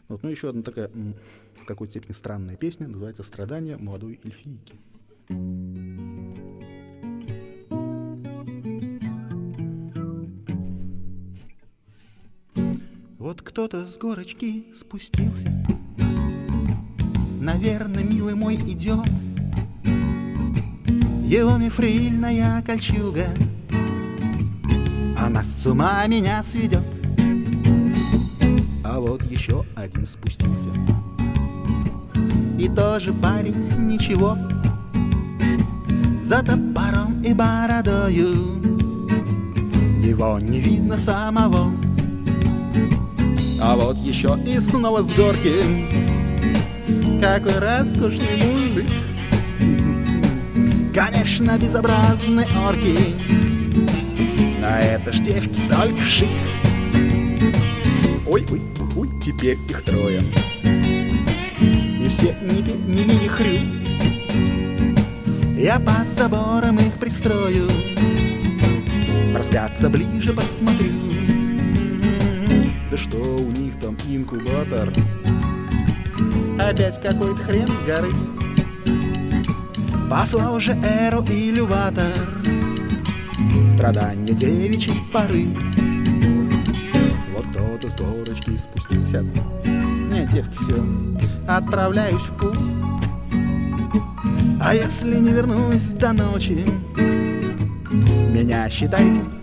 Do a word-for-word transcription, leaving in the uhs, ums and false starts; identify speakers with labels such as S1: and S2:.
S1: Вот. Ну, еще одна такая, в какой-то степени странная песня, называется «Страдания молодой эльфийки». Вот кто-то с горочки спустился, наверное, милый мой, идет. Его мифрильная кольчуга, она с ума меня сведет. А вот еще один спустился, и тоже парень ничего, за топором и бородою его не видно самого. А вот еще и снова с горки какой роскошный мужик, конечно, безобразные орки, на это ж девки только шик. Ой, ой, ой, теперь их трое, и все ни пи, ни ми, ни хрю. Я под забором их пристрою, распяться ближе посмотрю. Да что у них там инкубатор, опять какой-то хрен с горы. Послал же Эру Илюватор страдания девичьей поры. Вот кто-то с горочки спустился. Нет, девки, все, отправляюсь в путь. А если не вернусь до ночи, меня считайте